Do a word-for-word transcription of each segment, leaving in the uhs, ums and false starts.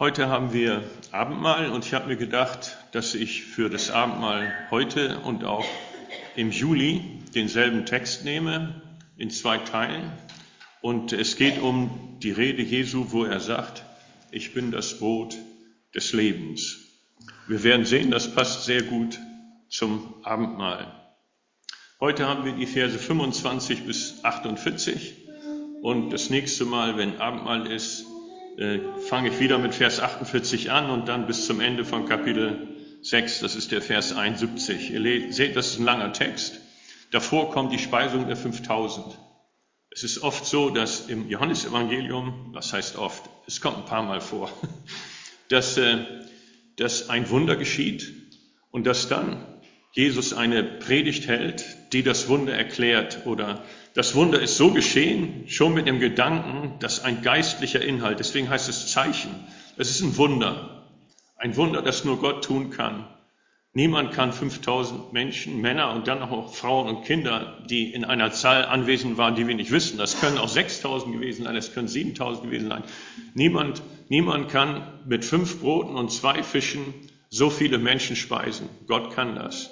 Heute haben wir Abendmahl und ich habe mir gedacht, dass ich für das Abendmahl heute und auch im Juli denselben Text nehme, in zwei Teilen. Und es geht um die Rede Jesu, wo er sagt, ich bin das Brot des Lebens. Wir werden sehen, das passt sehr gut zum Abendmahl. Heute haben wir die Verse fünfundzwanzig bis achtundvierzig und das nächste Mal, wenn Abendmahl ist, äh, fange ich wieder mit Vers achtundvierzig an und dann bis zum Ende von Kapitel sechs, das ist der Vers einundsiebzig. Ihr seht, das ist ein langer Text. Davor kommt die Speisung der fünftausend. Es ist oft so, dass im Johannesevangelium, was heißt oft, es kommt ein paar Mal vor, dass, äh, dass ein Wunder geschieht und dass dann Jesus eine Predigt hält, die das Wunder erklärt, oder das Wunder ist so geschehen, schon mit dem Gedanken, dass ein geistlicher Inhalt, deswegen heißt es Zeichen, es ist ein Wunder, ein Wunder, das nur Gott tun kann. Niemand kann fünftausend Menschen, Männer und dann auch Frauen und Kinder, die in einer Zahl anwesend waren, die wir nicht wissen, das können auch sechstausend gewesen sein, das können siebentausend gewesen sein. Niemand, niemand kann mit fünf Broten und zwei Fischen so viele Menschen speisen. Gott kann das.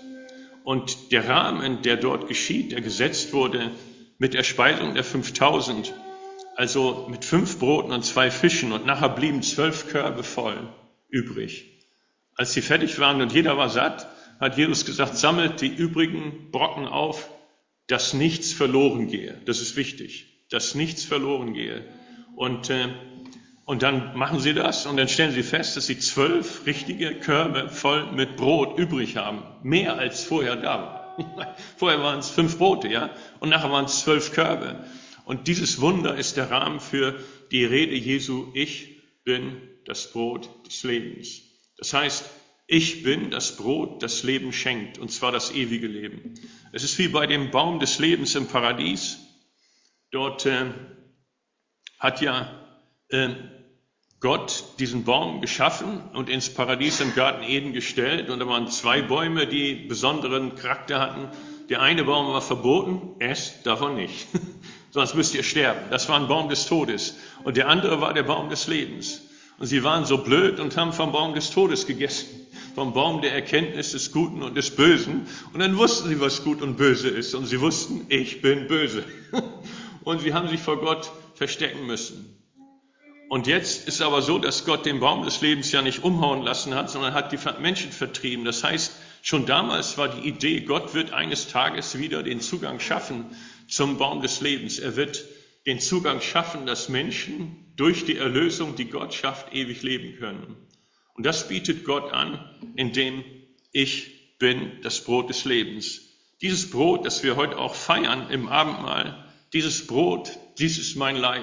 Und der Rahmen, der dort geschieht, der gesetzt wurde mit der Speisung der fünftausend, also mit fünf Broten und zwei Fischen, und nachher blieben zwölf Körbe voll übrig. Als sie fertig waren und jeder war satt, hat Jesus gesagt, sammelt die übrigen Brocken auf, dass nichts verloren gehe. Das ist wichtig, dass nichts verloren gehe. Und, äh, und dann machen sie das und dann stellen sie fest, dass sie zwölf richtige Körbe voll mit Brot übrig haben. Mehr als vorher da war. Vorher waren es fünf Brote, ja, und nachher waren es zwölf Körbe. Und dieses Wunder ist der Rahmen für die Rede Jesu, ich bin das Brot des Lebens. Das heißt, ich bin das Brot, das Leben schenkt, und zwar das ewige Leben. Es ist wie bei dem Baum des Lebens im Paradies. Dort äh, hat ja äh, Gott diesen Baum geschaffen und ins Paradies im Garten Eden gestellt. Und da waren zwei Bäume, die besonderen Charakter hatten. Der eine Baum war verboten, esst davon nicht, sonst müsst ihr sterben. Das war ein Baum des Todes. Und der andere war der Baum des Lebens. Und sie waren so blöd und haben vom Baum des Todes gegessen, vom Baum der Erkenntnis des Guten und des Bösen. Und dann wussten sie, was gut und böse ist. Und sie wussten, ich bin böse. Und sie haben sich vor Gott verstecken müssen. Und jetzt ist aber so, dass Gott den Baum des Lebens ja nicht umhauen lassen hat, sondern hat die Menschen vertrieben. Das heißt, schon damals war die Idee, Gott wird eines Tages wieder den Zugang schaffen zum Baum des Lebens. Er wird den Zugang schaffen, dass Menschen durch die Erlösung, die Gott schafft, ewig leben können. Und das bietet Gott an, indem ich bin das Brot des Lebens. Dieses Brot, das wir heute auch feiern im Abendmahl, dieses Brot, dies ist mein Leib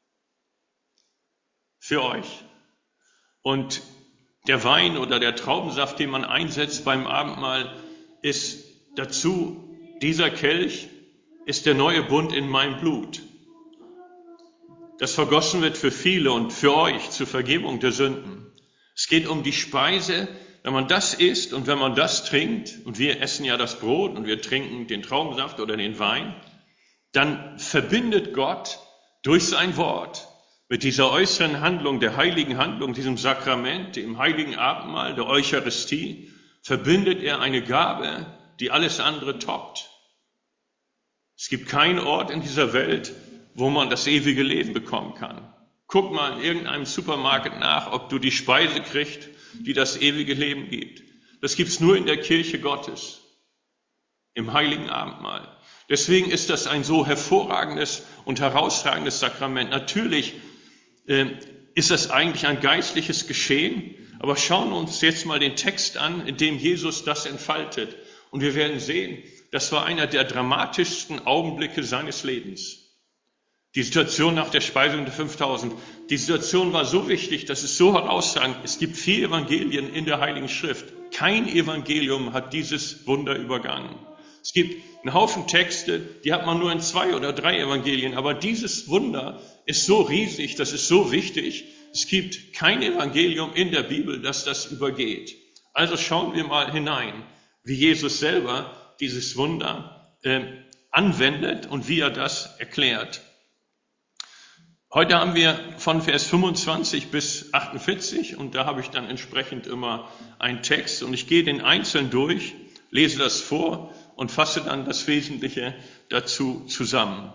für euch. Und der Wein oder der Traubensaft, den man einsetzt beim Abendmahl, ist dazu, dieser Kelch ist der neue Bund in meinem Blut, das vergossen wird für viele und für euch zur Vergebung der Sünden. Es geht um die Speise, wenn man das isst und wenn man das trinkt, und wir essen ja das Brot und wir trinken den Traubensaft oder den Wein, dann verbindet Gott durch sein Wort mit dieser äußeren Handlung, der heiligen Handlung, diesem Sakrament, dem heiligen Abendmahl, der Eucharistie, verbindet er eine Gabe, die alles andere toppt. Es gibt keinen Ort in dieser Welt, wo man das ewige Leben bekommen kann. Guck mal in irgendeinem Supermarkt nach, ob du die Speise kriegst, die das ewige Leben gibt. Das gibt's nur in der Kirche Gottes, im heiligen Abendmahl. Deswegen ist das ein so hervorragendes und herausragendes Sakrament. Natürlich äh, ist das eigentlich ein geistliches Geschehen, aber schauen wir uns jetzt mal den Text an, in dem Jesus das entfaltet. Und wir werden sehen, das war einer der dramatischsten Augenblicke seines Lebens. Die Situation nach der Speisung der fünftausend. Die Situation war so wichtig, dass es so herausragend. Es gibt vier Evangelien in der Heiligen Schrift. Kein Evangelium hat dieses Wunder übergangen. Es gibt einen Haufen Texte, die hat man nur in zwei oder drei Evangelien. Aber dieses Wunder ist so riesig, das ist so wichtig. Es gibt kein Evangelium in der Bibel, das das übergeht. Also schauen wir mal hinein, wie Jesus selber dieses Wunder äh, anwendet und wie er das erklärt. Heute haben wir von Vers fünfundzwanzig bis achtundvierzig und da habe ich dann entsprechend immer einen Text und ich gehe den einzeln durch, lese das vor und fasse dann das Wesentliche dazu zusammen.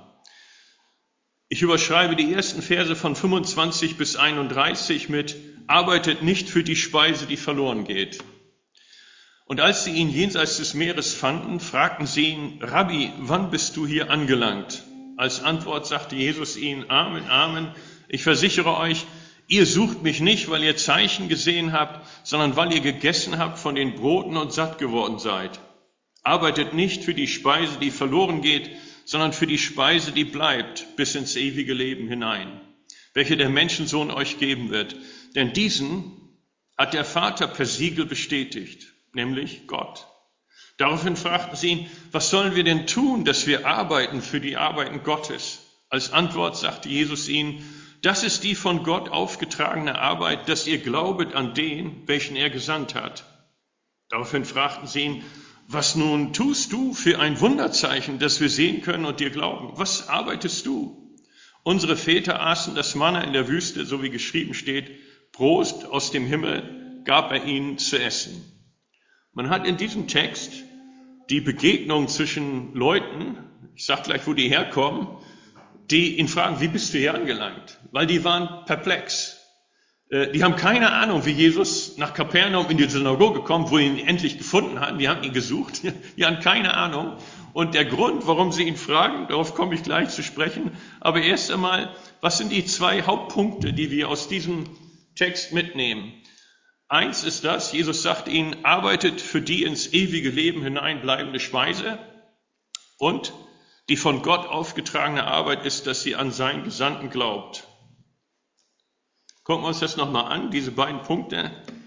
Ich überschreibe die ersten Verse von fünfundzwanzig bis einunddreißig mit: Arbeitet nicht für die Speise, die verloren geht. Und als sie ihn jenseits des Meeres fanden, fragten sie ihn: Rabbi, wann bist du hier angelangt? Als Antwort sagte Jesus ihnen: Amen, Amen, ich versichere euch, ihr sucht mich nicht, weil ihr Zeichen gesehen habt, sondern weil ihr gegessen habt von den Broten und satt geworden seid. Arbeitet nicht für die Speise, die verloren geht, sondern für die Speise, die bleibt, bis ins ewige Leben hinein, welche der Menschensohn euch geben wird. Denn diesen hat der Vater per Siegel bestätigt, nämlich Gott. Daraufhin fragten sie ihn: Was sollen wir denn tun, dass wir arbeiten für die Arbeiten Gottes? Als Antwort sagte Jesus ihnen: Das ist die von Gott aufgetragene Arbeit, dass ihr glaubet an den, welchen er gesandt hat. Daraufhin fragten sie ihn: Was nun tust du für ein Wunderzeichen, das wir sehen können und dir glauben? Was arbeitest du? Unsere Väter aßen das Manna in der Wüste, so wie geschrieben steht: Brot aus dem Himmel gab er ihnen zu essen. Man hat in diesem Text die Begegnung zwischen Leuten, ich sage gleich, wo die herkommen, die ihn fragen: Wie bist du hier angelangt? Weil die waren perplex. Die haben keine Ahnung, wie Jesus nach Kapernaum in die Synagoge kommt, wo ihn endlich gefunden hatten. Die haben ihn gesucht. Die haben keine Ahnung. Und der Grund, warum sie ihn fragen, darauf komme ich gleich zu sprechen. Aber erst einmal, was sind die zwei Hauptpunkte, die wir aus diesem Text mitnehmen? Eins ist das: Jesus sagt ihnen, arbeitet für die ins ewige Leben hineinbleibende Speise. Und die von Gott aufgetragene Arbeit ist, dass sie an seinen Gesandten glaubt. Gucken wir uns das nochmal an, diese beiden Punkte.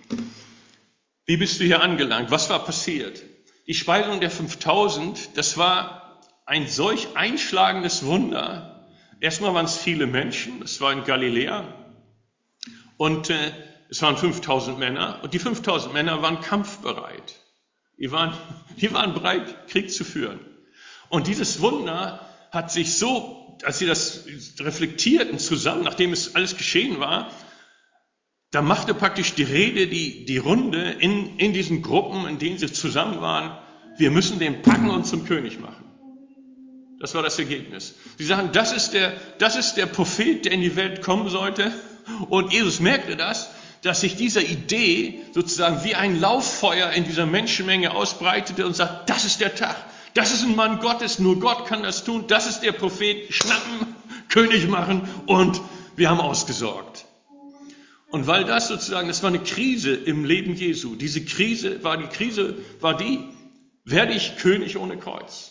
Wie bist du hier angelangt? Was war passiert? Die Speisung der fünftausend, das war ein solch einschlagendes Wunder. Erstmal waren es viele Menschen, das war in Galiläa. Und äh, es waren fünftausend Männer. Und die fünftausend Männer waren kampfbereit. Die waren, die waren bereit, Krieg zu führen. Und dieses Wunder hat sich so, als sie das reflektierten zusammen, nachdem es alles geschehen war, da machte praktisch die Rede, die, die Runde in, in diesen Gruppen, in denen sie zusammen waren: Wir müssen den packen und zum König machen. Das war das Ergebnis. Sie sagen, das ist der, das ist der Prophet, der in die Welt kommen sollte. Und Jesus merkte das, dass sich diese Idee sozusagen wie ein Lauffeuer in dieser Menschenmenge ausbreitete und sagt: Das ist der Tag. Das ist ein Mann Gottes, nur Gott kann das tun. Das ist der Prophet, schnappen, König machen und wir haben ausgesorgt. Und weil das sozusagen, das war eine Krise im Leben Jesu. Diese Krise war die Krise, war die, werde ich König ohne Kreuz?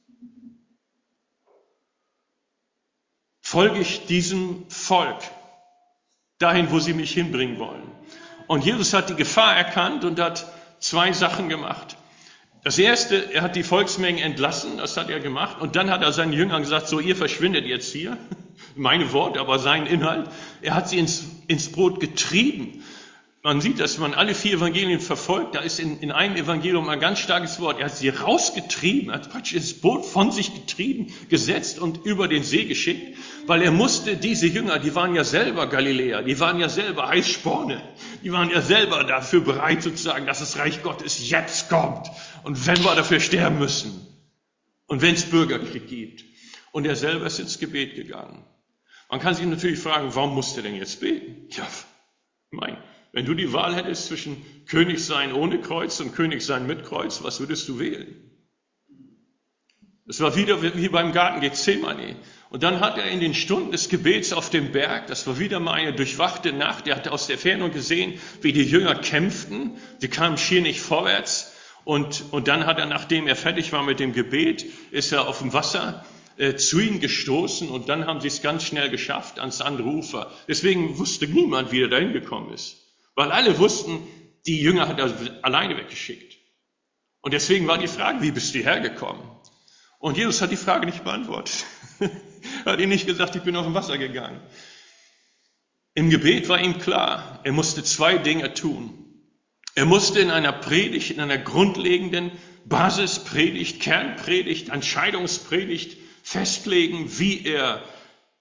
Folge ich diesem Volk dahin, wo sie mich hinbringen wollen? Und Jesus hat die Gefahr erkannt und hat zwei Sachen gemacht. Das erste, er hat die Volksmengen entlassen, das hat er gemacht. Und dann hat er seinen Jüngern gesagt: So, ihr verschwindet jetzt hier. Meine Worte, aber sein Inhalt. Er hat sie ins, ins Brot getrieben. Man sieht, dass man alle vier Evangelien verfolgt. Da ist in, in einem Evangelium ein ganz starkes Wort. Er hat sie rausgetrieben, er hat praktisch das Boot von sich getrieben, gesetzt und über den See geschickt. Weil er musste, diese Jünger, die waren ja selber Galiläer, die waren ja selber Heißsporne. Die waren ja selber dafür bereit sozusagen, dass das Reich Gottes jetzt kommt. Und wenn wir dafür sterben müssen. Und wenn es Bürgerkrieg gibt. Und er selber ist ins Gebet gegangen. Man kann sich natürlich fragen, warum musste er denn jetzt beten? Ja, mein, wenn du die Wahl hättest zwischen König sein ohne Kreuz und König sein mit Kreuz, was würdest du wählen? Es war wieder wie beim Garten Gethsemane. Und dann hat er in den Stunden des Gebets auf dem Berg, das war wieder mal eine durchwachte Nacht, er hat aus der Ferne gesehen, wie die Jünger kämpften, sie kamen schier nicht vorwärts. Und, und dann hat er, nachdem er fertig war mit dem Gebet, ist er auf dem Wasser äh, zu ihnen gestoßen und dann haben sie es ganz schnell geschafft ans andere Ufer. Deswegen wusste niemand, wie er dahin gekommen ist. Weil alle wussten, die Jünger hat er alleine weggeschickt. Und deswegen war die Frage, wie bist du hergekommen? Und Jesus hat die Frage nicht beantwortet. Er hat ihm nicht gesagt, ich bin auf dem Wasser gegangen. Im Gebet war ihm klar, er musste zwei Dinge tun. Er musste in einer Predigt, in einer grundlegenden Basispredigt, Kernpredigt, Entscheidungspredigt festlegen, wie er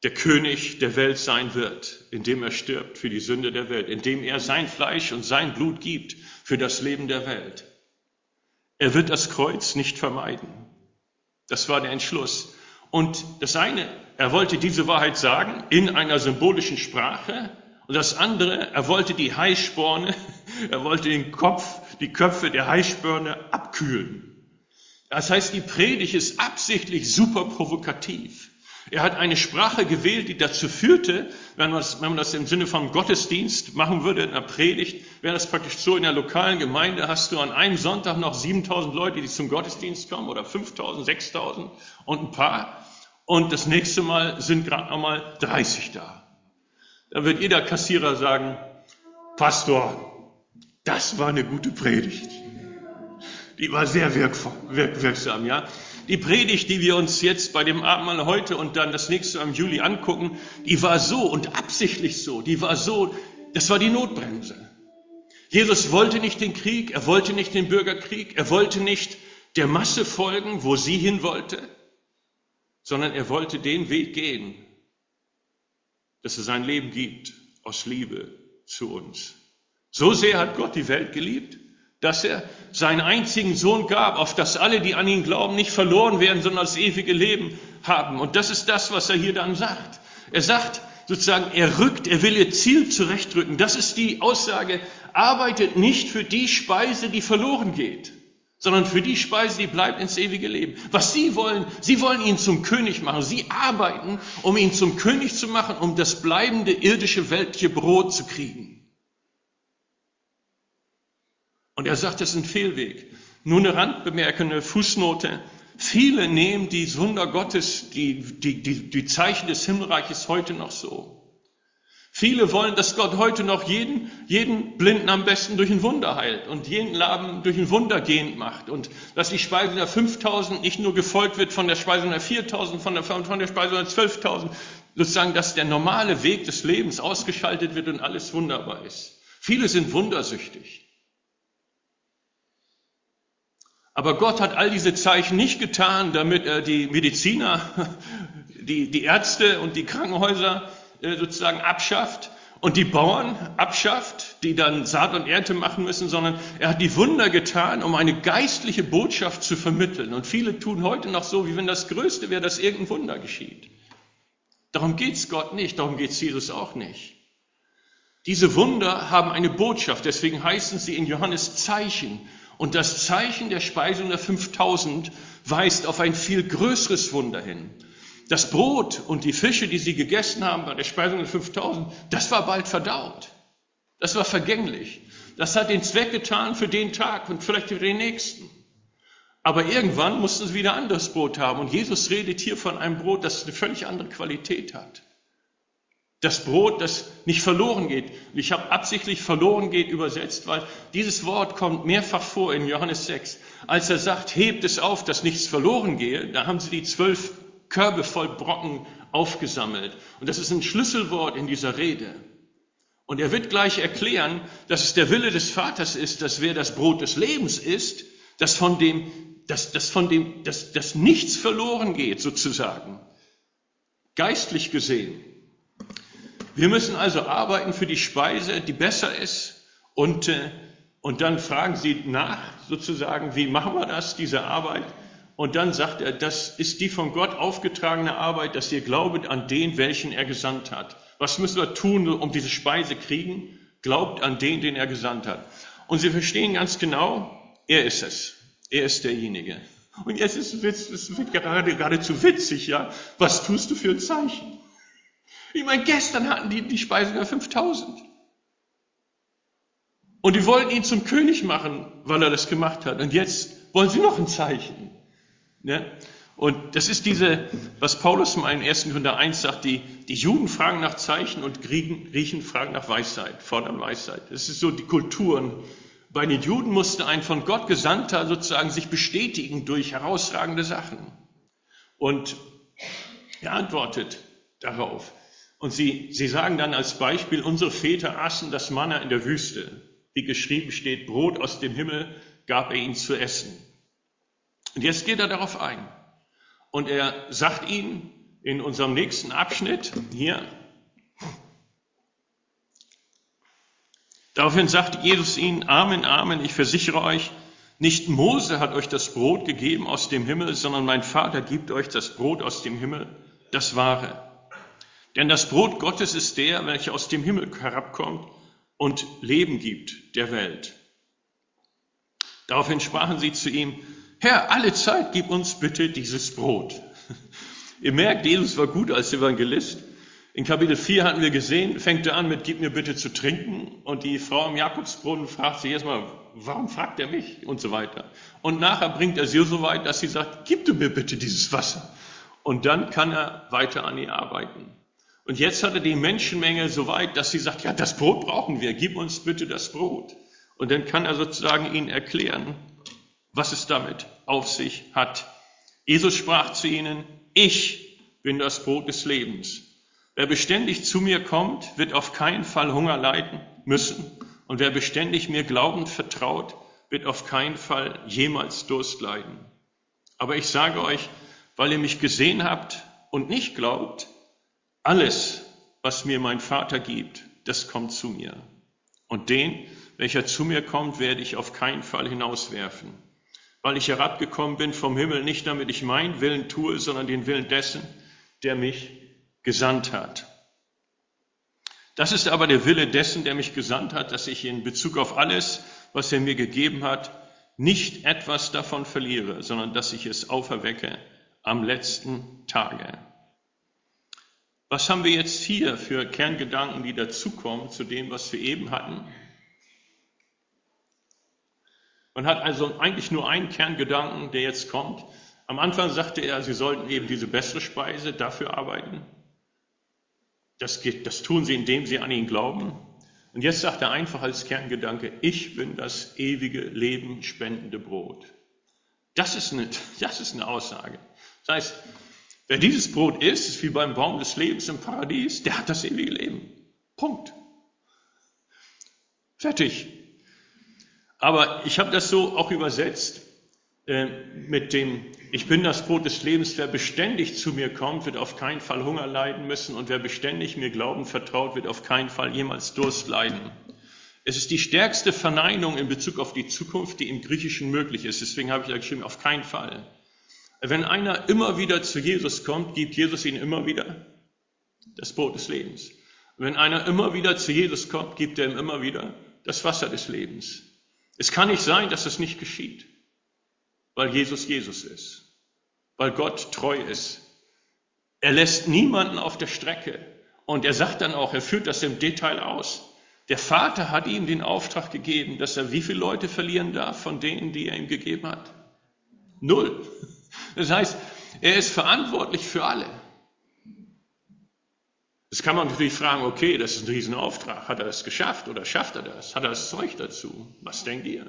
der König der Welt sein wird, indem er stirbt für die Sünde der Welt, indem er sein Fleisch und sein Blut gibt für das Leben der Welt. Er wird das Kreuz nicht vermeiden. Das war der Entschluss. Und das eine, er wollte diese Wahrheit sagen in einer symbolischen Sprache. Und das andere, er wollte die Heißsporne, er wollte den Kopf, die Köpfe der Heißsporne abkühlen. Das heißt, die Predigt ist absichtlich super provokativ. Er hat eine Sprache gewählt, die dazu führte, wenn man das, wenn man das im Sinne von Gottesdienst machen würde, in einer Predigt, wäre das praktisch so, in der lokalen Gemeinde hast du an einem Sonntag noch siebentausend Leute, die zum Gottesdienst kommen, oder fünftausend, sechstausend und ein paar. Und das nächste Mal sind gerade nochmal dreißig da. Da wird jeder Kassierer sagen, Pastor, das war eine gute Predigt. Die war sehr wirksam, ja. Die Predigt, die wir uns jetzt bei dem Abendmahl heute und dann das nächste Mal im Juli angucken, die war so und absichtlich so, die war so, das war die Notbremse. Jesus wollte nicht den Krieg, er wollte nicht den Bürgerkrieg, er wollte nicht der Masse folgen, wo sie hin wollte, sondern er wollte den Weg gehen, dass er sein Leben gibt aus Liebe zu uns. So sehr hat Gott die Welt geliebt, dass er seinen einzigen Sohn gab, auf dass alle, die an ihn glauben, nicht verloren werden, sondern das ewige Leben haben. Und das ist das, was er hier dann sagt. Er sagt sozusagen, er rückt, er will ihr Ziel zurechtrücken. Das ist die Aussage, arbeitet nicht für die Speise, die verloren geht, sondern für die Speise, die bleibt ins ewige Leben. Was sie wollen, sie wollen ihn zum König machen. Sie arbeiten, um ihn zum König zu machen, um das bleibende irdische, weltliche Brot zu kriegen. Und er sagt, das ist ein Fehlweg. Nur eine Randbemerkung, eine Fußnote. Viele nehmen die Wunder Gottes, die, die, die, die Zeichen des Himmelreiches heute noch so. Viele wollen, dass Gott heute noch jeden, jeden Blinden am besten durch ein Wunder heilt und jeden Lahmen durch ein Wunder gehend macht und dass die Speisung der fünftausend nicht nur gefolgt wird von der Speisung der viertausend, von der, von der Speisung der zwölftausend, sozusagen, dass der normale Weg des Lebens ausgeschaltet wird und alles wunderbar ist. Viele sind wundersüchtig. Aber Gott hat all diese Zeichen nicht getan, damit er die Mediziner, die, die Ärzte und die Krankenhäuser äh, sozusagen abschafft und die Bauern abschafft, die dann Saat und Ernte machen müssen, sondern er hat die Wunder getan, um eine geistliche Botschaft zu vermitteln. Und viele tun heute noch so, wie wenn das Größte wäre, dass irgendein Wunder geschieht. Darum geht's Gott nicht, darum geht's Jesus auch nicht. Diese Wunder haben eine Botschaft, deswegen heißen sie in Johannes Zeichen. Und das Zeichen der Speisung der fünftausend weist auf ein viel größeres Wunder hin. Das Brot und die Fische, die sie gegessen haben bei der Speisung der fünftausend, das war bald verdaut. Das war vergänglich. Das hat den Zweck getan für den Tag und vielleicht für den nächsten. Aber irgendwann mussten sie wieder anderes Brot haben. Und Jesus redet hier von einem Brot, das eine völlig andere Qualität hat. Das Brot, das nicht verloren geht. Und ich habe absichtlich verloren geht übersetzt, weil dieses Wort kommt mehrfach vor in Johannes sechs. Als er sagt, hebt es auf, dass nichts verloren gehe, da haben sie die zwölf Körbe voll Brocken aufgesammelt. Und das ist ein Schlüsselwort in dieser Rede. Und er wird gleich erklären, dass es der Wille des Vaters ist, dass wer das Brot des Lebens isst, dass von dem, dass, dass von dem, dass, dass nichts verloren geht, sozusagen. Geistlich gesehen. Wir müssen also arbeiten für die Speise, die besser ist, und, äh, und dann fragen sie nach, sozusagen, wie machen wir das, diese Arbeit? Und dann sagt er, das ist die von Gott aufgetragene Arbeit, dass ihr glaubet an den, welchen er gesandt hat. Was müssen wir tun, um diese Speise kriegen? Glaubt an den, den er gesandt hat. Und sie verstehen ganz genau, er ist es. Er ist derjenige. Und jetzt ist es, es wird gerade, geradezu witzig, ja. Was tust du für ein Zeichen? Ich meine, gestern hatten die die Speisung der fünftausend. Und die wollten ihn zum König machen, weil er das gemacht hat. Und jetzt wollen sie noch ein Zeichen. Ja? Und das ist diese, was Paulus mal in ersten Korinther eins sagt, die, die Juden fragen nach Zeichen und Griechen, Griechen fragen nach Weisheit, fordern Weisheit. Das ist so die Kulturen. Bei den Juden musste ein von Gott Gesandter sozusagen sich bestätigen durch herausragende Sachen. Und er antwortet darauf. Und sie, sie sagen dann als Beispiel, unsere Väter aßen das Manna in der Wüste. Wie geschrieben steht, Brot aus dem Himmel gab er ihnen zu essen. Und jetzt geht er darauf ein. Und er sagt ihnen, in unserem nächsten Abschnitt hier. Daraufhin sagt Jesus ihnen, Amen, Amen, ich versichere euch, nicht Mose hat euch das Brot gegeben aus dem Himmel, sondern mein Vater gibt euch das Brot aus dem Himmel, das wahre. Denn das Brot Gottes ist der, welcher aus dem Himmel herabkommt und Leben gibt der Welt. Daraufhin sprachen sie zu ihm, Herr, alle Zeit gib uns bitte dieses Brot. Ihr merkt, Jesus war gut als Evangelist. In Kapitel vier hatten wir gesehen, fängt er an mit, gib mir bitte zu trinken. Und die Frau im Jakobsbrunnen fragt sich erstmal, warum fragt er mich? Und so weiter. Und nachher bringt er sie so weit, dass sie sagt, gib du mir bitte dieses Wasser. Und dann kann er weiter an ihr arbeiten. Und jetzt hat er die Menschenmenge so weit, dass sie sagt, ja, das Brot brauchen wir, gib uns bitte das Brot. Und dann kann er sozusagen ihnen erklären, was es damit auf sich hat. Jesus sprach zu ihnen, ich bin das Brot des Lebens. Wer beständig zu mir kommt, wird auf keinen Fall Hunger leiden müssen. Und wer beständig mir glaubend vertraut, wird auf keinen Fall jemals Durst leiden. Aber ich sage euch, weil ihr mich gesehen habt und nicht glaubt, alles, was mir mein Vater gibt, das kommt zu mir. Und den, welcher zu mir kommt, werde ich auf keinen Fall hinauswerfen. Weil ich herabgekommen bin vom Himmel, nicht damit ich meinen Willen tue, sondern den Willen dessen, der mich gesandt hat. Das ist aber der Wille dessen, der mich gesandt hat, dass ich in Bezug auf alles, was er mir gegeben hat, nicht etwas davon verliere, sondern dass ich es auferwecke am letzten Tage. Was haben wir jetzt hier für Kerngedanken, die dazukommen zu dem, was wir eben hatten? Man hat also eigentlich nur einen Kerngedanken, der jetzt kommt. Am Anfang sagte er, sie sollten eben diese bessere Speise dafür arbeiten. Das geht, das tun sie, indem sie an ihn glauben. Und jetzt sagt er einfach als Kerngedanke, ich bin das ewige Leben spendende Brot. Das ist eine, das ist eine Aussage. Das heißt, wer dieses Brot isst, ist wie beim Baum des Lebens im Paradies, der hat das ewige Leben. Punkt. Fertig. Aber ich habe das so auch übersetzt äh, mit dem, ich bin das Brot des Lebens, wer beständig zu mir kommt, wird auf keinen Fall Hunger leiden müssen und wer beständig mir glauben vertraut, wird auf keinen Fall jemals Durst leiden. Es ist die stärkste Verneinung in Bezug auf die Zukunft, die im Griechischen möglich ist. Deswegen habe ich da geschrieben, auf keinen Fall. Wenn einer immer wieder zu Jesus kommt, gibt Jesus ihm immer wieder das Brot des Lebens. Wenn einer immer wieder zu Jesus kommt, gibt er ihm immer wieder das Wasser des Lebens. Es kann nicht sein, dass das nicht geschieht, weil Jesus Jesus ist, weil Gott treu ist. Er lässt niemanden auf der Strecke und er sagt dann auch, er führt das im Detail aus. Der Vater hat ihm den Auftrag gegeben, dass er wie viele Leute verlieren darf von denen, die er ihm gegeben hat? Null. Das heißt, er ist verantwortlich für alle. Jetzt kann man natürlich fragen, okay, das ist ein Riesenauftrag. Hat er das geschafft oder schafft er das? Hat er das Zeug dazu? Was denkt ihr?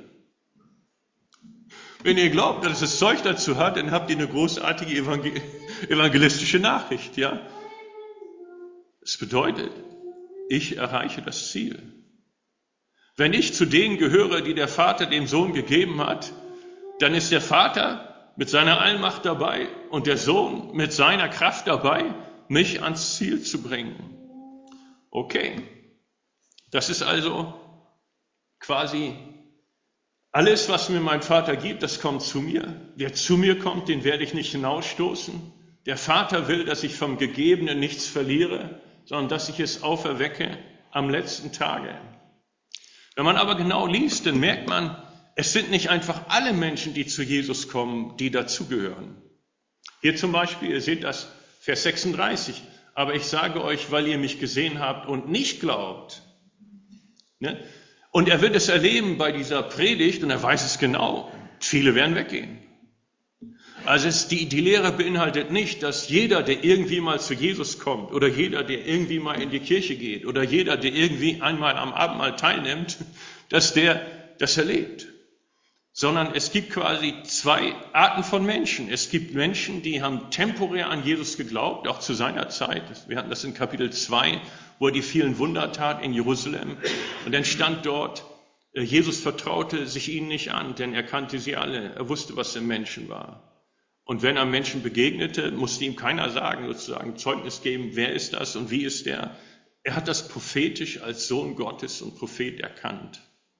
Wenn ihr glaubt, dass es das Zeug dazu hat, dann habt ihr eine großartige evangel- evangelistische Nachricht, ja? Das bedeutet, ich erreiche das Ziel. Wenn ich zu denen gehöre, die der Vater dem Sohn gegeben hat, dann ist der Vater mit seiner Allmacht dabei und der Sohn mit seiner Kraft dabei, mich ans Ziel zu bringen. Okay, das ist also quasi alles, was mir mein Vater gibt, das kommt zu mir. Wer zu mir kommt, den werde ich nicht hinausstoßen. Der Vater will, dass ich vom Gegebenen nichts verliere, sondern dass ich es auferwecke am letzten Tage. Wenn man aber genau liest, dann merkt man, es sind nicht einfach alle Menschen, die zu Jesus kommen, die dazugehören. Hier zum Beispiel, ihr seht das, Vers sechsunddreißig. Aber ich sage euch, weil ihr mich gesehen habt und nicht glaubt. Ne? Und er wird es erleben bei dieser Predigt und er weiß es genau. Viele werden weggehen. Also es, die, die Lehre beinhaltet nicht, dass jeder, der irgendwie mal zu Jesus kommt oder jeder, der irgendwie mal in die Kirche geht oder jeder, der irgendwie einmal am Abendmahl teilnimmt, dass der das erlebt. Sondern es gibt quasi zwei Arten von Menschen. Es gibt Menschen, die haben temporär an Jesus geglaubt, auch zu seiner Zeit. Wir hatten das in Kapitel zwei, wo er die vielen Wunder tat in Jerusalem. Und dann stand dort, Jesus vertraute sich ihnen nicht an, denn er kannte sie alle. Er wusste, was im Menschen war. Und wenn er Menschen begegnete, musste ihm keiner sagen, sozusagen Zeugnis geben, wer ist das und wie ist der. Er hat das prophetisch als Sohn Gottes und Prophet erkannt.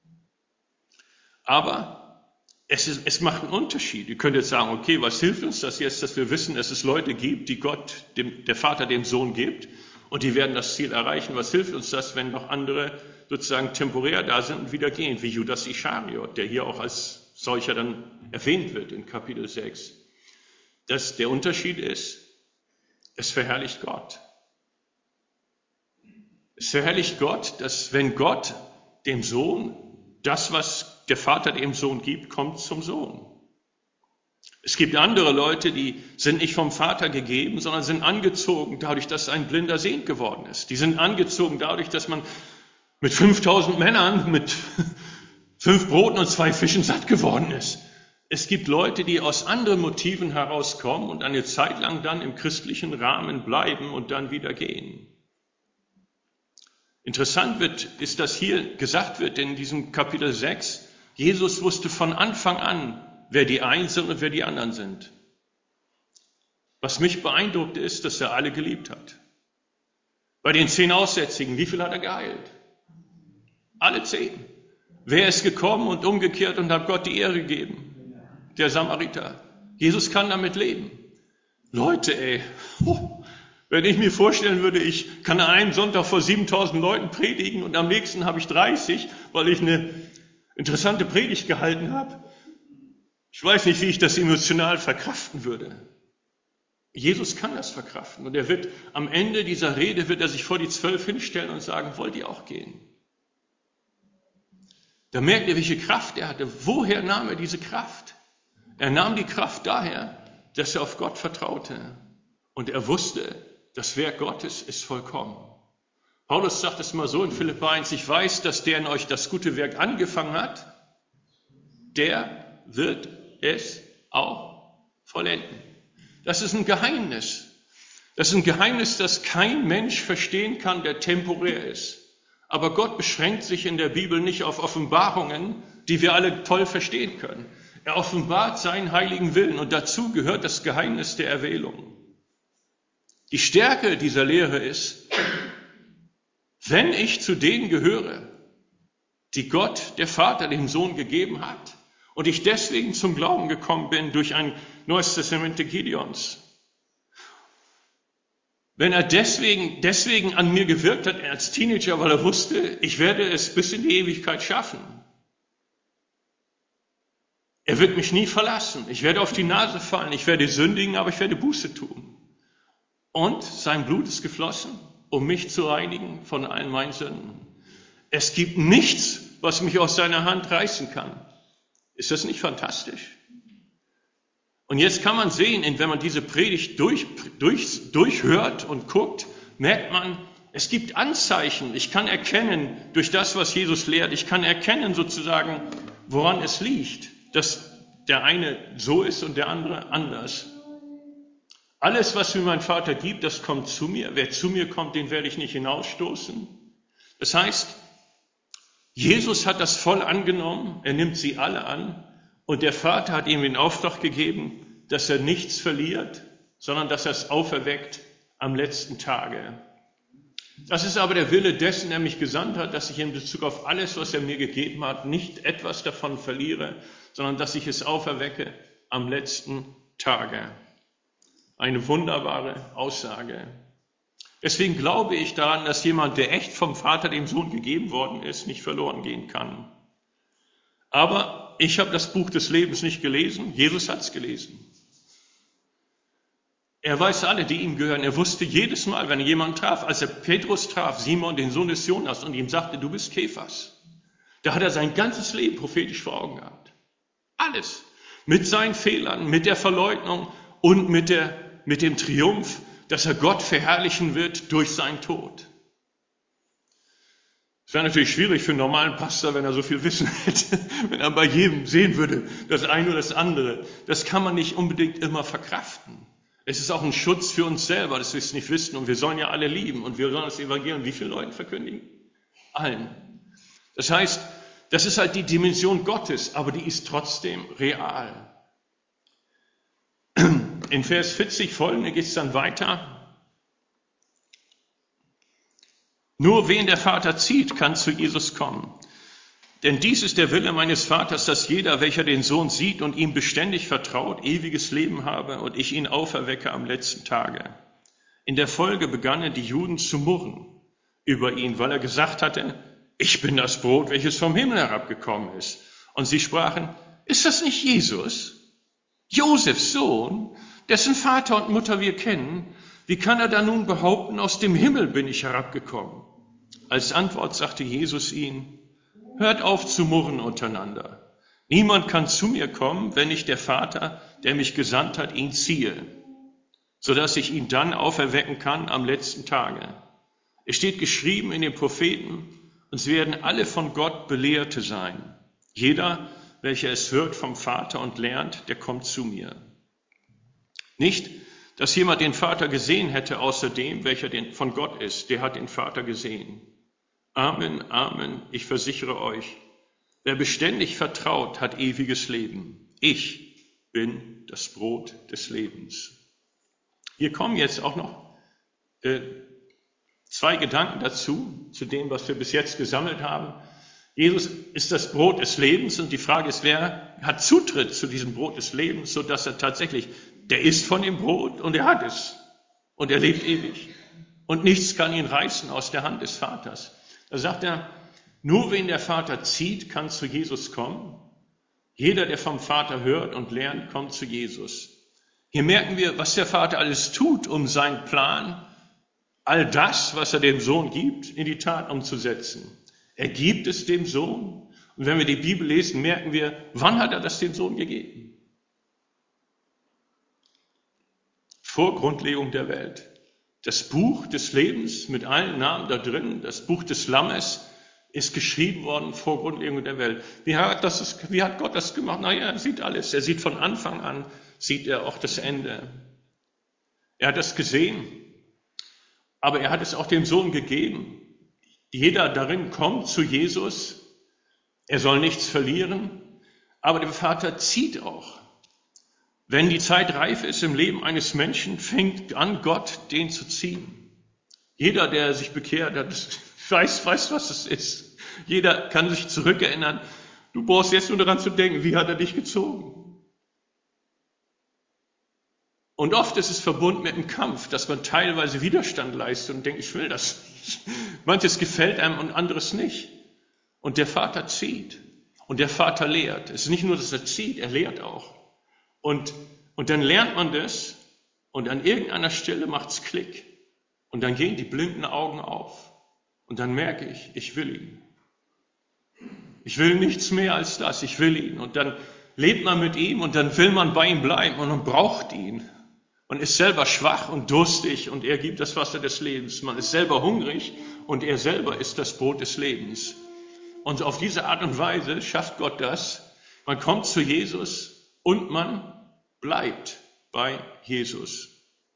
Aber es, ist, es macht einen Unterschied. Ihr könnt jetzt sagen, okay, was hilft uns das jetzt, dass wir wissen, dass es Leute gibt, die Gott, dem, der Vater dem Sohn gibt und die werden das Ziel erreichen. Was hilft uns das, wenn noch andere sozusagen temporär da sind und wieder gehen, wie Judas Ischariot, der hier auch als solcher dann erwähnt wird in Kapitel sechs. Das, der Unterschied ist, es verherrlicht Gott. Es verherrlicht Gott, dass wenn Gott dem Sohn das, was der Vater dem Sohn gibt, kommt zum Sohn. Es gibt andere Leute, die sind nicht vom Vater gegeben, sondern sind angezogen dadurch, dass ein Blinder sehend geworden ist. Die sind angezogen dadurch, dass man mit fünftausend Männern, mit fünf Broten und zwei Fischen satt geworden ist. Es gibt Leute, die aus anderen Motiven herauskommen und eine Zeit lang dann im christlichen Rahmen bleiben und dann wieder gehen. Interessant wird, ist, dass hier gesagt wird in diesem Kapitel sechs, Jesus wusste von Anfang an, wer die einen sind und wer die anderen sind. Was mich beeindruckt ist, dass er alle geliebt hat. Bei den zehn Aussätzigen, wie viel hat er geheilt? Alle zehn. Wer ist gekommen und umgekehrt und hat Gott die Ehre gegeben? Der Samariter. Jesus kann damit leben. Leute, ey, oh, wenn ich mir vorstellen würde, ich kann an einem Sonntag vor siebentausend Leuten predigen und am nächsten habe ich dreißig, weil ich eine interessante Predigt gehalten habe. Ich weiß nicht, wie ich das emotional verkraften würde. Jesus kann das verkraften und er wird am Ende dieser Rede, wird er sich vor die Zwölf hinstellen und sagen, wollt ihr auch gehen? Da merkt ihr, welche Kraft er hatte. Woher nahm er diese Kraft? Er nahm die Kraft daher, dass er auf Gott vertraute. Und er wusste, das Werk Gottes ist vollkommen. Paulus sagt es mal so in Philipper eins, ich weiß, dass der in euch das gute Werk angefangen hat, der wird es auch vollenden. Das ist ein Geheimnis. Das ist ein Geheimnis, das kein Mensch verstehen kann, der temporär ist. Aber Gott beschränkt sich in der Bibel nicht auf Offenbarungen, die wir alle toll verstehen können. Er offenbart seinen heiligen Willen und dazu gehört das Geheimnis der Erwählung. Die Stärke dieser Lehre ist, wenn ich zu denen gehöre, die Gott, der Vater, dem Sohn gegeben hat und ich deswegen zum Glauben gekommen bin durch ein Neues Testament Gideons, wenn er deswegen, deswegen an mir gewirkt hat als Teenager, weil er wusste, ich werde es bis in die Ewigkeit schaffen. Er wird mich nie verlassen. Ich werde auf die Nase fallen. Ich werde sündigen, aber ich werde Buße tun. Und sein Blut ist geflossen, um mich zu reinigen von allen meinen Sünden. Es gibt nichts, was mich aus seiner Hand reißen kann. Ist das nicht fantastisch? Und jetzt kann man sehen, wenn man diese Predigt durch, durch, durchhört und guckt, merkt man, es gibt Anzeichen. Ich kann erkennen, durch das, was Jesus lehrt, ich kann erkennen sozusagen, woran es liegt, dass der eine so ist und der andere anders. Alles, was mir mein Vater gibt, das kommt zu mir. Wer zu mir kommt, den werde ich nicht hinausstoßen. Das heißt, Jesus hat das voll angenommen, er nimmt sie alle an und der Vater hat ihm den Auftrag gegeben, dass er nichts verliert, sondern dass er es auferweckt am letzten Tage. Das ist aber der Wille dessen, der mich gesandt hat, dass ich in Bezug auf alles, was er mir gegeben hat, nicht etwas davon verliere, sondern dass ich es auferwecke am letzten Tage. Eine wunderbare Aussage. Deswegen glaube ich daran, dass jemand, der echt vom Vater dem Sohn gegeben worden ist, nicht verloren gehen kann. Aber ich habe das Buch des Lebens nicht gelesen, Jesus hat es gelesen. Er weiß alle, die ihm gehören. Er wusste jedes Mal, wenn er jemanden traf, als er Petrus traf, Simon, den Sohn des Jonas, und ihm sagte, du bist Kephas. Da hat er sein ganzes Leben prophetisch vor Augen gehabt. Alles. Mit seinen Fehlern, mit der Verleugnung und mit, der, mit dem Triumph, dass er Gott verherrlichen wird durch seinen Tod. Es wäre natürlich schwierig für einen normalen Pastor, wenn er so viel Wissen hätte, wenn er bei jedem sehen würde, das eine oder das andere. Das kann man nicht unbedingt immer verkraften. Es ist auch ein Schutz für uns selber, dass wir es nicht wissen. Und wir sollen ja alle lieben. Und wir sollen das Evangelium wie vielen Leuten verkündigen? Allen. Das heißt, das ist halt die Dimension Gottes, aber die ist trotzdem real. In Vers vierzig folgende geht es dann weiter. Nur wen der Vater zieht, kann zu Jesus kommen. Denn dies ist der Wille meines Vaters, dass jeder, welcher den Sohn sieht und ihm beständig vertraut, ewiges Leben habe und ich ihn auferwecke am letzten Tage. In der Folge begannen die Juden zu murren über ihn, weil er gesagt hatte, ich bin das Brot, welches vom Himmel herabgekommen ist. Und sie sprachen, ist das nicht Jesus, Josefs Sohn, dessen Vater und Mutter wir kennen? Wie kann er da nun behaupten, aus dem Himmel bin ich herabgekommen? Als Antwort sagte Jesus ihnen, hört auf zu murren untereinander. Niemand kann zu mir kommen, wenn nicht der Vater, der mich gesandt hat, ihn ziehe, sodass ich ihn dann auferwecken kann am letzten Tage. Es steht geschrieben in den Propheten, uns werden alle von Gott Belehrte sein. Jeder, welcher es hört vom Vater und lernt, der kommt zu mir. Nicht, dass jemand den Vater gesehen hätte, außer dem, welcher den, von Gott ist, der hat den Vater gesehen. Amen, Amen, ich versichere euch, wer beständig vertraut, hat ewiges Leben. Ich bin das Brot des Lebens. Hier kommen jetzt auch noch äh, zwei Gedanken dazu, zu dem, was wir bis jetzt gesammelt haben. Jesus ist das Brot des Lebens und die Frage ist, wer hat Zutritt zu diesem Brot des Lebens, sodass er tatsächlich, der isst von dem Brot und er hat es und er lebt ewig und nichts kann ihn reißen aus der Hand des Vaters. Da sagt er, nur wen der Vater zieht, kann zu Jesus kommen. Jeder, der vom Vater hört und lernt, kommt zu Jesus. Hier merken wir, was der Vater alles tut, um seinen Plan, all das, was er dem Sohn gibt, in die Tat umzusetzen. Er gibt es dem Sohn. Und wenn wir die Bibel lesen, merken wir, wann hat er das dem Sohn gegeben? Vor Grundlegung der Welt. Das Buch des Lebens mit allen Namen da drin, das Buch des Lammes, ist geschrieben worden vor Grundlegung der Welt. Wie hat, das, wie hat Gott das gemacht? Naja, er sieht alles. Er sieht von Anfang an, sieht er auch das Ende. Er hat das gesehen, aber er hat es auch dem Sohn gegeben. Jeder darin kommt zu Jesus. Er soll nichts verlieren, aber der Vater zieht auch. Wenn die Zeit reif ist im Leben eines Menschen, fängt an, Gott den zu ziehen. Jeder, der sich bekehrt hat, weiß, weiß, was es ist. Jeder kann sich zurückerinnern. Du brauchst jetzt nur daran zu denken, wie hat er dich gezogen? Und oft ist es verbunden mit einem Kampf, dass man teilweise Widerstand leistet und denkt, ich will das nicht. Manches gefällt einem und anderes nicht. Und der Vater zieht. Und der Vater lehrt. Es ist nicht nur, dass er zieht, er lehrt auch. Und, und dann lernt man das und an irgendeiner Stelle macht's Klick. Und dann gehen die blinden Augen auf. Und dann merke ich, ich will ihn. Ich will nichts mehr als das, ich will ihn. Und dann lebt man mit ihm und dann will man bei ihm bleiben und man braucht ihn. Man ist selber schwach und durstig und er gibt das Wasser des Lebens. Man ist selber hungrig und er selber ist das Brot des Lebens. Und auf diese Art und Weise schafft Gott das. Man kommt zu Jesus und man bleibt bei Jesus.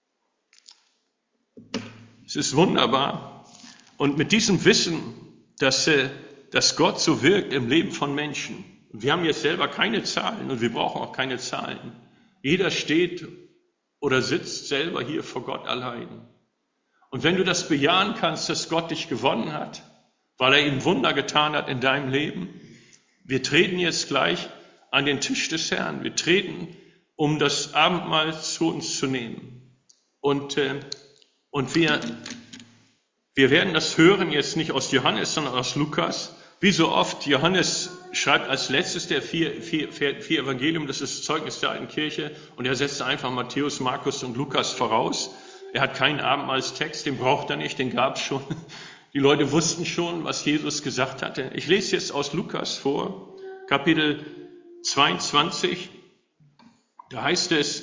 Es ist wunderbar. Und mit diesem Wissen, dass, dass Gott so wirkt im Leben von Menschen. Wir haben jetzt selber keine Zahlen und wir brauchen auch keine Zahlen. Jeder steht oder sitzt selber hier vor Gott allein. Und wenn du das bejahen kannst, dass Gott dich gewonnen hat, weil er ihm Wunder getan hat in deinem Leben, wir treten jetzt gleich an den Tisch des Herrn. Wir treten, um das Abendmahl zu uns zu nehmen. Und, äh, und wir, wir werden das hören jetzt nicht aus Johannes, sondern aus Lukas. Wie so oft, Johannes schreibt als letztes der vier, vier, vier, vier Evangelium, das ist das Zeugnis der alten Kirche, und er setzt einfach Matthäus, Markus und Lukas voraus. Er hat keinen Abendmahlstext, den braucht er nicht, den gab es schon. Die Leute wussten schon, was Jesus gesagt hatte. Ich lese jetzt aus Lukas vor, Kapitel zweiundzwanzig, da heißt es,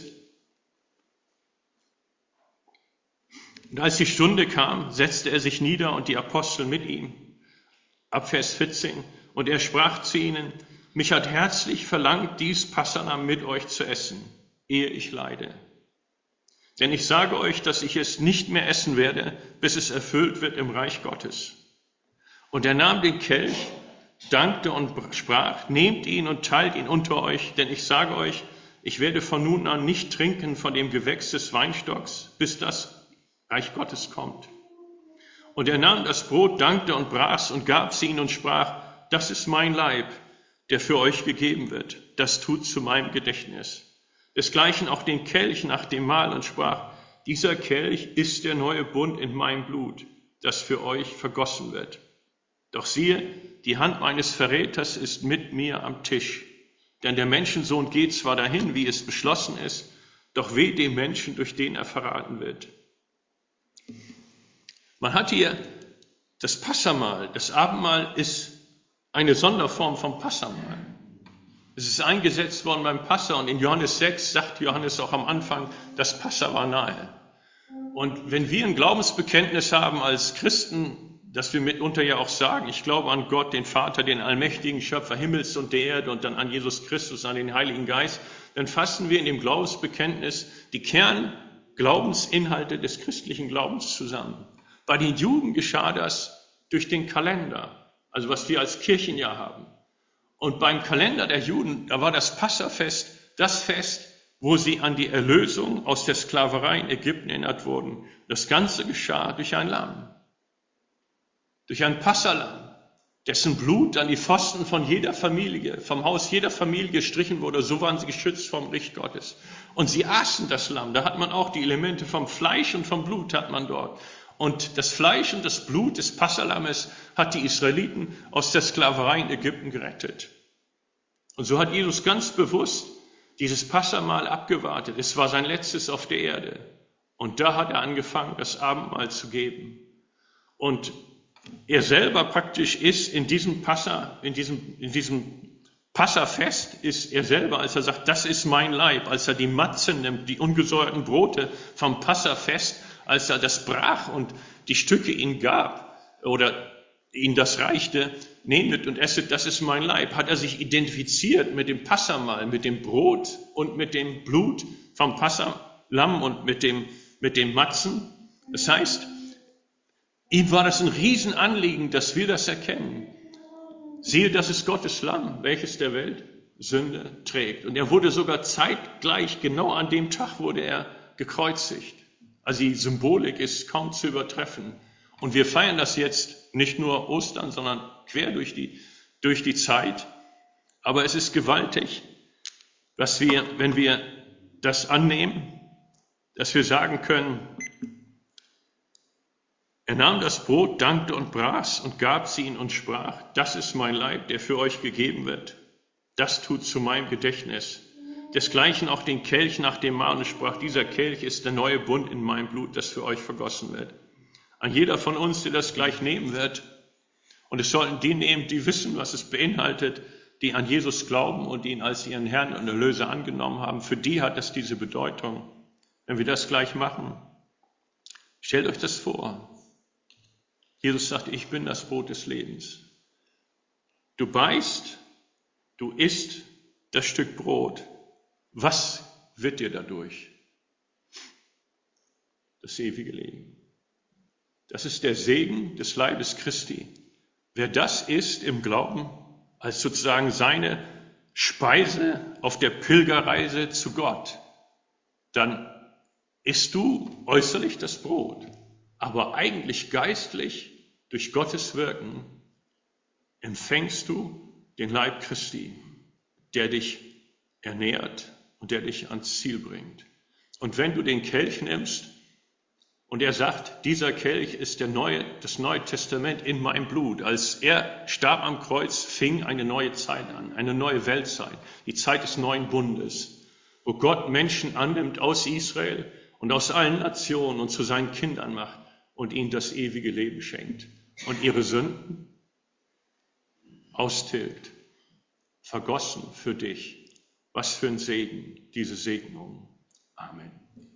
und als die Stunde kam, setzte er sich nieder und die Apostel mit ihm. Ab Vers vierzehn, und er sprach zu ihnen, mich hat herzlich verlangt, dies Passahna mit euch zu essen, ehe ich leide. Denn ich sage euch, dass ich es nicht mehr essen werde, bis es erfüllt wird im Reich Gottes. Und er nahm den Kelch, dankte und sprach, nehmt ihn und teilt ihn unter euch, denn ich sage euch, Ich werde von nun an nicht trinken von dem Gewächs des Weinstocks, bis das Reich Gottes kommt. Und er nahm das Brot, dankte und brach's und gab sie ihnen und sprach, das ist mein Leib, der für euch gegeben wird. Das tut zu meinem Gedächtnis. Desgleichen auch den Kelch nach dem Mahl und sprach, dieser Kelch ist der neue Bund in meinem Blut, das für euch vergossen wird. Doch siehe, die Hand meines Verräters ist mit mir am Tisch. Denn der Menschensohn geht zwar dahin, wie es beschlossen ist, doch weh dem Menschen, durch den er verraten wird. Man hat hier das Passahmahl. Das Abendmahl ist eine Sonderform vom Passahmahl. Es ist eingesetzt worden beim Passa und in Johannes sechs sagt Johannes auch am Anfang, das Passa war nahe. Und wenn wir ein Glaubensbekenntnis haben als Christen, dass wir mitunter ja auch sagen, ich glaube an Gott, den Vater, den allmächtigen Schöpfer Himmels und der Erde und dann an Jesus Christus, an den Heiligen Geist, dann fassen wir in dem Glaubensbekenntnis die Kernglaubенsinhalte des christlichen Glaubens zusammen. Bei den Juden geschah das durch den Kalender, also was wir als Kirchenjahr haben. Und beim Kalender der Juden, da war das Passafest das Fest, wo sie an die Erlösung aus der Sklaverei in Ägypten erinnert wurden. Das Ganze geschah durch ein Lamm. Durch ein Passalamm, dessen Blut an die Pfosten von jeder Familie, vom Haus jeder Familie gestrichen wurde, so waren sie geschützt vom Gericht Gottes. Und sie aßen das Lamm, da hat man auch die Elemente vom Fleisch und vom Blut hat man dort. Und das Fleisch und das Blut des Passalammes hat die Israeliten aus der Sklaverei in Ägypten gerettet. Und so hat Jesus ganz bewusst dieses Passamahl abgewartet. Es war sein letztes auf der Erde. Und da hat er angefangen, das Abendmahl zu geben. Und er selber praktisch ist in diesem Passa, in diesem, in diesem Passafest, ist er selber, als er sagt, das ist mein Leib, als er die Matzen nimmt, die ungesäuerten Brote vom Passafest, als er das brach und die Stücke ihnen gab oder ihnen das reichte, nehmet und esset, das ist mein Leib, hat er sich identifiziert mit dem Passamahl, mit dem Brot und mit dem Blut vom Passalamm und mit dem, mit dem Matzen. Das heißt, ihm war das ein Riesenanliegen, dass wir das erkennen. Siehe, das ist Gottes Lamm, welches der Welt Sünde trägt. Und er wurde sogar zeitgleich, genau an dem Tag wurde er gekreuzigt. Also die Symbolik ist kaum zu übertreffen. Und wir feiern das jetzt nicht nur Ostern, sondern quer durch die, durch die Zeit. Aber es ist gewaltig, dass wir, wenn wir das annehmen, dass wir sagen können, er nahm das Brot, dankte und brach's und gab sie ihnen und sprach, das ist mein Leib, der für euch gegeben wird. Das tut zu meinem Gedächtnis. Desgleichen auch den Kelch nach dem Mahl und sprach, dieser Kelch ist der neue Bund in meinem Blut, das für euch vergossen wird. An jeder von uns, der das gleich nehmen wird, und es sollten die nehmen, die wissen, was es beinhaltet, die an Jesus glauben und ihn als ihren Herrn und Erlöser angenommen haben, für die hat es diese Bedeutung. Wenn wir das gleich machen, stellt euch das vor. Jesus sagt, ich bin das Brot des Lebens. Du beißt, du isst das Stück Brot. Was wird dir dadurch? Das ewige Leben. Das ist der Segen des Leibes Christi. Wer das isst im Glauben, als sozusagen seine Speise auf der Pilgerreise zu Gott, dann isst du äußerlich das Brot, aber eigentlich geistlich durch Gottes Wirken empfängst du den Leib Christi, der dich ernährt und der dich ans Ziel bringt. Und wenn du den Kelch nimmst und er sagt, dieser Kelch ist der neue, das Neue Testament in meinem Blut. Als er starb am Kreuz, fing eine neue Zeit an, eine neue Weltzeit, die Zeit des neuen Bundes, wo Gott Menschen annimmt aus Israel und aus allen Nationen und zu seinen Kindern macht und ihnen das ewige Leben schenkt und ihre Sünden austilgt, vergossen für dich. Was für ein Segen, diese Segnung. Amen.